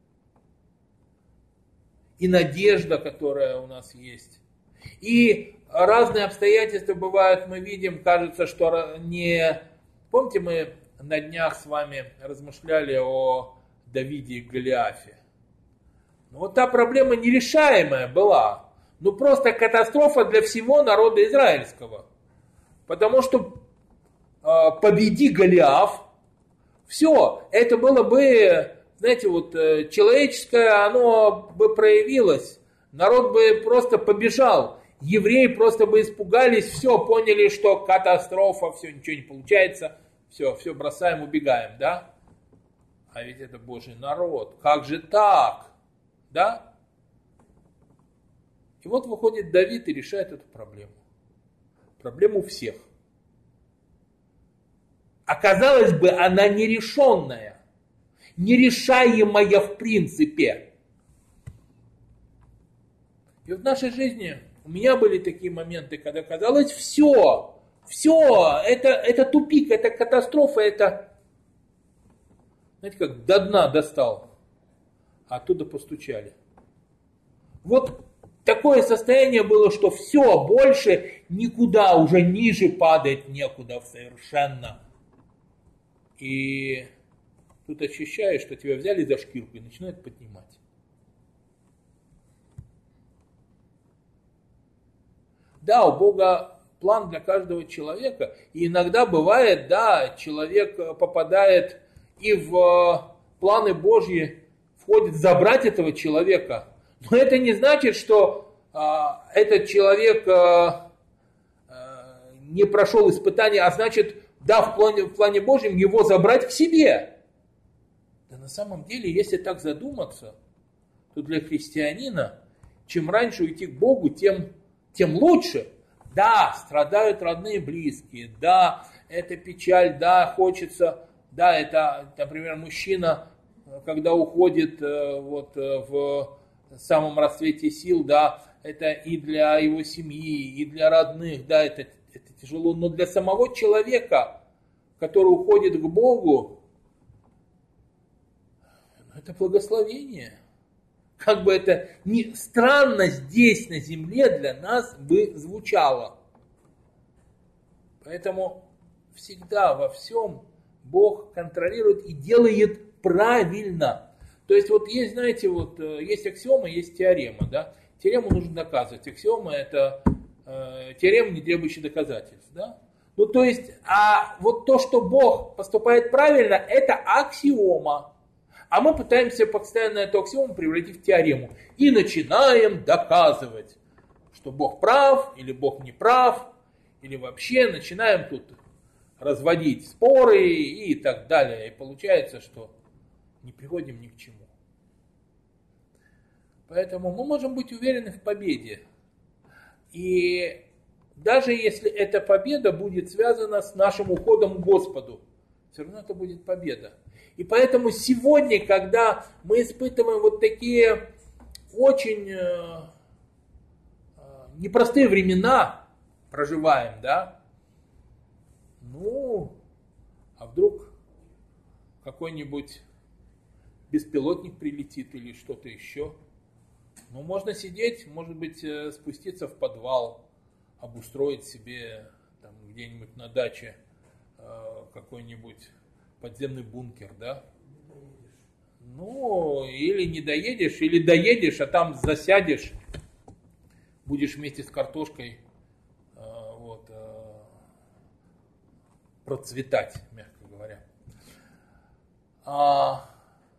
и надежда, которая у нас есть. И разные обстоятельства бывают, мы видим, кажется, что не... Помните, мы на днях с вами размышляли о Давиде и Голиафе. Ну, вот та проблема нерешаемая была. Ну просто катастрофа для всего народа израильского. Потому что э, победи Голиаф, все, это было бы, знаете, вот э, человеческое, оно бы проявилось. Народ бы просто побежал. Евреи просто бы испугались, все, поняли, что катастрофа, все, ничего не получается, все, все бросаем, убегаем, да? А ведь это Божий народ, как же так, да? И вот выходит Давид и решает эту проблему. Проблему всех. Оказалось бы, она нерешенная, нерешаемая в принципе. И в нашей жизни у меня были такие моменты, когда казалось, все, все, это, это тупик, это катастрофа, это, знаете, как до дна достал, а оттуда постучали. Вот такое состояние было, что все, больше никуда, уже ниже падать некуда совершенно. И тут ощущаешь, что тебя взяли за шкирку и начинают поднимать. Да, у Бога план для каждого человека. И иногда бывает, да, человек попадает и в планы Божьи, входит забрать этого человека. Но это не значит, что а, этот человек а, а, не прошел испытания, а значит, да, в плане, в плане Божьем его забрать к себе. Да на самом деле, если так задуматься, то для христианина, чем раньше уйти к Богу, тем, тем лучше. Да, страдают родные, близкие, да, это печаль, да, хочется, да, это, например, мужчина, когда уходит вот, в самом расцвете сил, да, это и для его семьи, и для родных, да, это, это тяжело, но для самого человека, который уходит к Богу, это благословение. Как бы это ни странно здесь на земле для нас бы звучало. Поэтому всегда во всем Бог контролирует и делает правильно. То есть вот есть, знаете, вот есть аксиома, есть теорема, да. Теорему нужно доказывать. Аксиома это э, теорема, не требующая доказательств, да. Ну то есть, а вот то, что Бог поступает правильно, это аксиома. А мы пытаемся постоянно эту аксиому превратить в теорему. И начинаем доказывать, что Бог прав или Бог не прав. Или вообще начинаем тут разводить споры и так далее. И получается, что не приходим ни к чему. Поэтому мы можем быть уверены в победе. И даже если эта победа будет связана с нашим уходом к Господу, все равно это будет победа. И поэтому сегодня, когда мы испытываем вот такие очень э, непростые времена, проживаем, да, ну, а вдруг какой-нибудь беспилотник прилетит или что-то еще. Ну, можно сидеть, может быть, спуститься в подвал, обустроить себе там где-нибудь на даче э, какой-нибудь подземный бункер, да? Ну, или не доедешь, или доедешь, а там засядешь, будешь вместе с картошкой э, вот, э, процветать, мягко говоря. А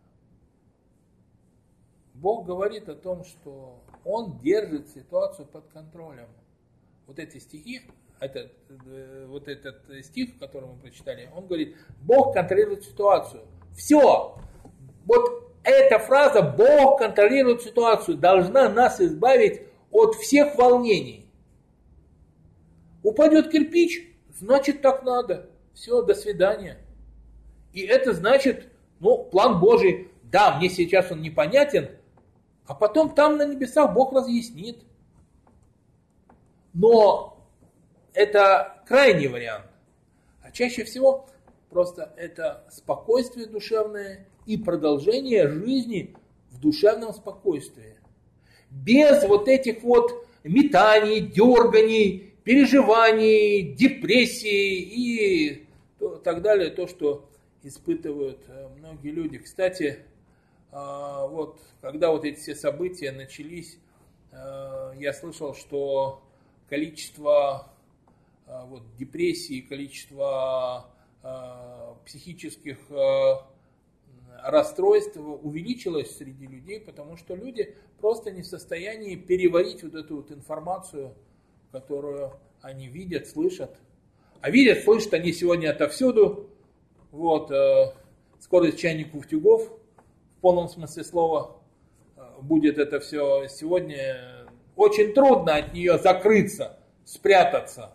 Бог говорит о том, что Он держит ситуацию под контролем. Вот эти стихи, этот, вот этот стих, который мы прочитали, он говорит, Бог контролирует ситуацию. Все. Вот эта фраза «Бог контролирует ситуацию» должна нас избавить от всех волнений. Упадет кирпич, значит так надо. Все, до свидания. И это значит, ну, план Божий, да, мне сейчас он непонятен, а потом там на небесах Бог разъяснит. Но это крайний вариант. А чаще всего просто это спокойствие душевное и продолжение жизни в душевном спокойствии. Без вот этих вот метаний, дерганий, переживаний, депрессий и так далее, то, что испытывают многие люди. Кстати, вот когда вот эти все события начались, я слышал, что количество вот, депрессий, количество психических расстройств увеличилось среди людей, потому что люди просто не в состоянии переварить вот эту вот информацию, которую они видят, слышат. А видят, слышат они сегодня отовсюду. Вот, э, скорость чайнику утюгов, в полном смысле слова, э, будет это все сегодня. Очень трудно от нее закрыться, спрятаться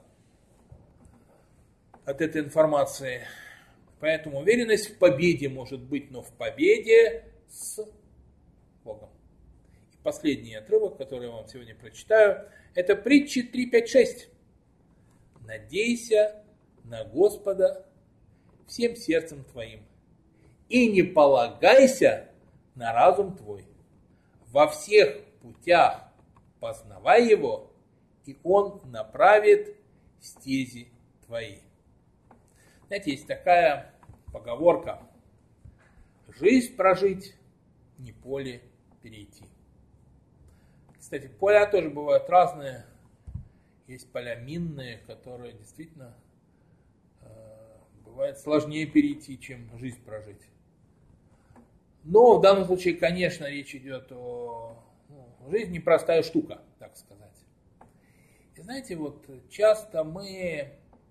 от этой информации. Поэтому уверенность в победе может быть, но в победе с Богом. И последний отрывок, который я вам сегодня прочитаю, это притчи три, пять, шесть. Надейся на Господа всем сердцем твоим и не полагайся на разум твой. Во всех путях познавай его, и он направит стези твои. Знаете, есть такая поговорка: жизнь прожить, не поле перейти. Кстати, поля тоже бывают разные. есть поля минные, которые действительно э, бывает сложнее перейти, чем жизнь прожить. Но в данном случае, конечно, речь идет о... Ну, жизнь непростая штука, так сказать. И знаете, вот часто мы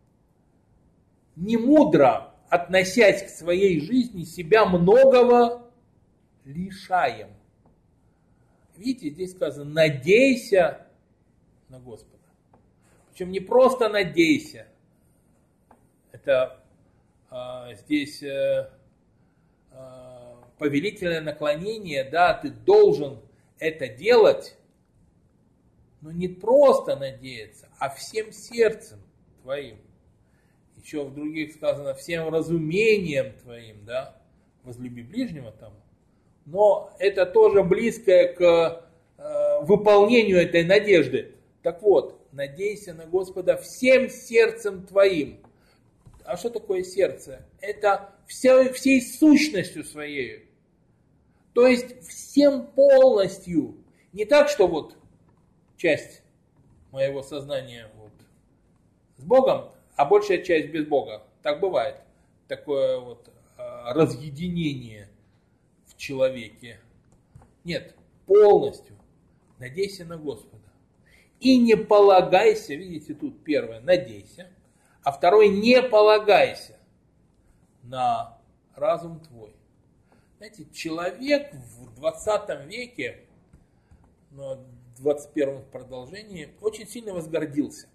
не мудро, относясь к своей жизни, себя многого лишаем. Видите, здесь сказано, надейся на Господа. Причем не просто надейся. Это э, здесь э, э, повелительное наклонение, да, ты должен это делать, но не просто надеяться, а всем сердцем твоим. Еще в других сказано, всем разумением твоим, да, возлюби ближнего там. Но это тоже близкое к э, выполнению этой надежды. Так вот, надейся на Господа всем сердцем твоим. А что такое сердце? Это вся, всей сущностью своей. То есть всем полностью. Не так, что вот часть моего сознания вот с Богом, а большая часть без Бога. Так бывает. Такое вот э, разъединение в человеке. Нет, полностью. Надейся на Господа. И не полагайся, видите, тут первое, надейся, а второе, не полагайся на разум твой. Знаете, человек в двадцатом веке, в двадцать первом продолжении, очень сильно возгордился.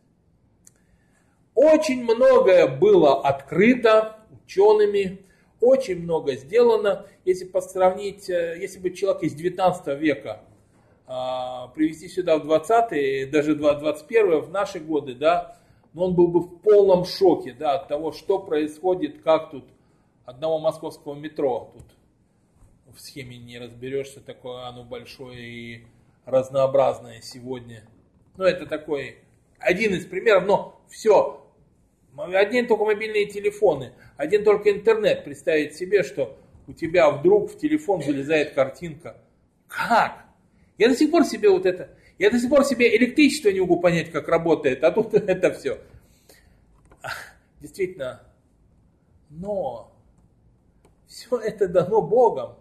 Очень многое было открыто учеными, очень много сделано. Если посравнить, если бы человек из девятнадцатого века привести сюда в двадцатые, даже двадцать первые, в наши годы, да, но он был бы в полном шоке, да, от того, что происходит, как тут одного московского метро тут в схеме не разберешься, такое оно большое и разнообразное сегодня. Ну, это такой один из примеров, но все. Один только мобильные телефоны, один только интернет. Представить себе, что у тебя вдруг в телефон залезает картинка. Как? Я до сих пор себе вот это, я до сих пор себе электричество не могу понять, как работает, а тут это все. Действительно, но все это дано Богом.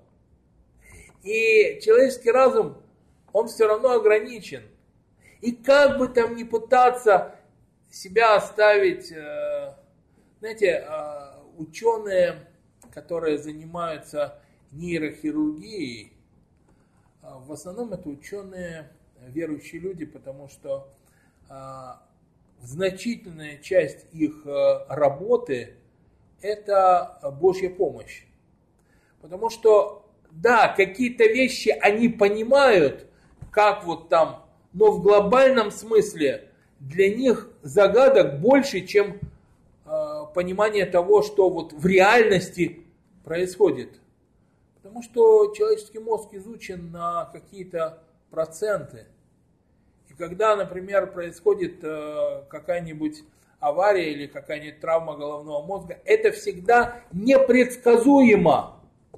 И человеческий разум, он все равно ограничен. И как бы там ни пытаться себя оставить, знаете, ученые, которые занимаются нейрохирургией, в основном это ученые, верующие люди, потому что значительная часть их работы это Божья помощь. Потому что, да, какие-то вещи они понимают, как вот там, но в глобальном смысле для них загадок больше, чем э, понимание того, что вот в реальности происходит. Потому что человеческий мозг изучен на какие-то проценты. И когда, например, происходит э, какая-нибудь авария или какая-нибудь травма головного мозга, это всегда непредсказуемо.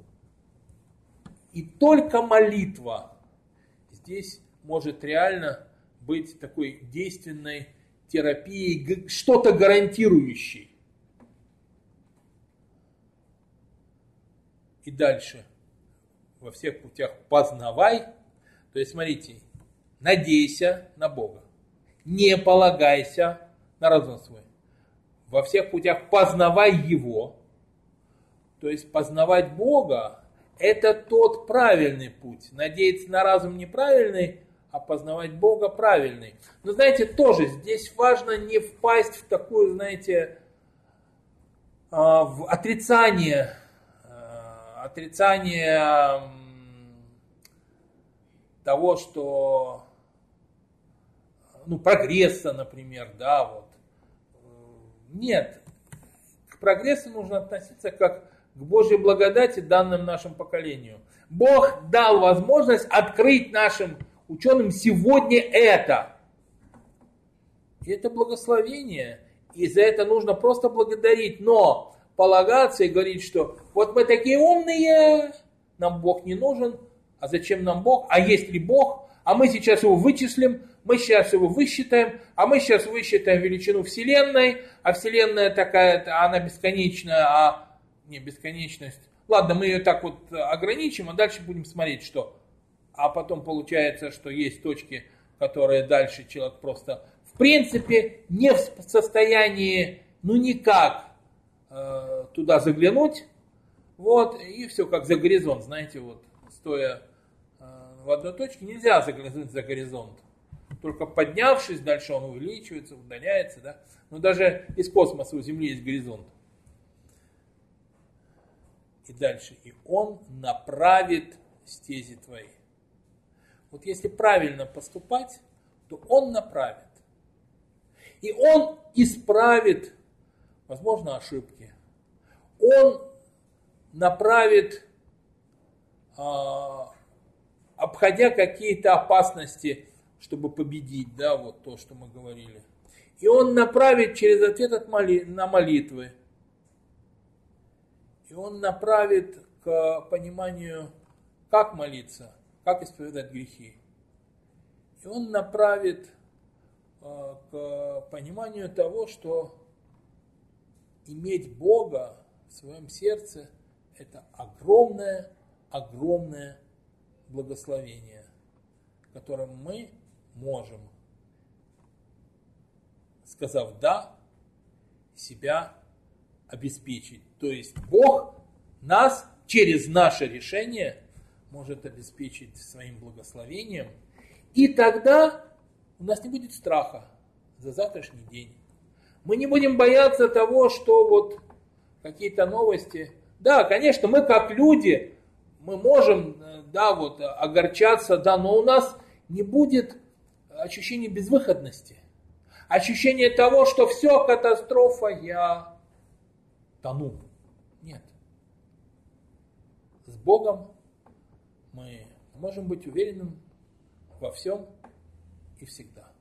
И только молитва здесь может реально быть такой действенной терапией, что-то гарантирующей. И дальше. Во всех путях познавай. То есть, смотрите, надейся на Бога. Не полагайся на разум свой. Во всех путях познавай Его. То есть, познавать Бога – это тот правильный путь. Надеяться на разум неправильный, а познавать Бога правильный. Но знаете, тоже здесь важно не впасть в такую, знаете, в отрицание, отрицание того, что, ну, прогресса, например, да, вот. Нет, к прогрессу нужно относиться как к Божьей благодати, данным нашему поколению. Бог дал возможность открыть нашим ученым сегодня это. И это благословение. И за это нужно просто благодарить. Но полагаться и говорить, что вот мы такие умные, нам Бог не нужен. А зачем нам Бог? А есть ли Бог? А мы сейчас его вычислим. мы сейчас его высчитаем, а мы сейчас высчитаем величину Вселенной, а Вселенная такая, она бесконечная, а не бесконечность. Ладно, мы ее так вот ограничим, а дальше будем смотреть, что. А потом получается, что есть точки, которые дальше человек просто в принципе не в состоянии, ну никак э, туда заглянуть. Вот, и все как за горизонт, знаете, вот, стоя э, в одной точке, нельзя заглянуть за горизонт. Только поднявшись, дальше он увеличивается, удаляется, да. Но даже из космоса у Земли есть горизонт. И дальше, и он направит стези твои. Вот если правильно поступать, то он направит. И он исправит, возможно, ошибки. Он направит, обходя какие-то опасности, чтобы победить, да, вот то, что мы говорили. И он направит через ответ на молитвы. И он направит к пониманию, как молиться, как исповедать грехи. И он направит э, к пониманию того, что иметь Бога в своем сердце – это огромное, огромное благословение, которым мы можем, сказав «да», себя обеспечить. То есть Бог нас через наше решение может обеспечить своим благословением, и тогда у нас не будет страха за завтрашний день. Мы не будем бояться того, что вот какие-то новости. Да, конечно, мы как люди, мы можем, да, вот огорчаться, да, но у нас не будет ощущения безвыходности, ощущение того, что все, катастрофа, я тону. Нет. С Богом мы можем быть уверенным во всем и всегда.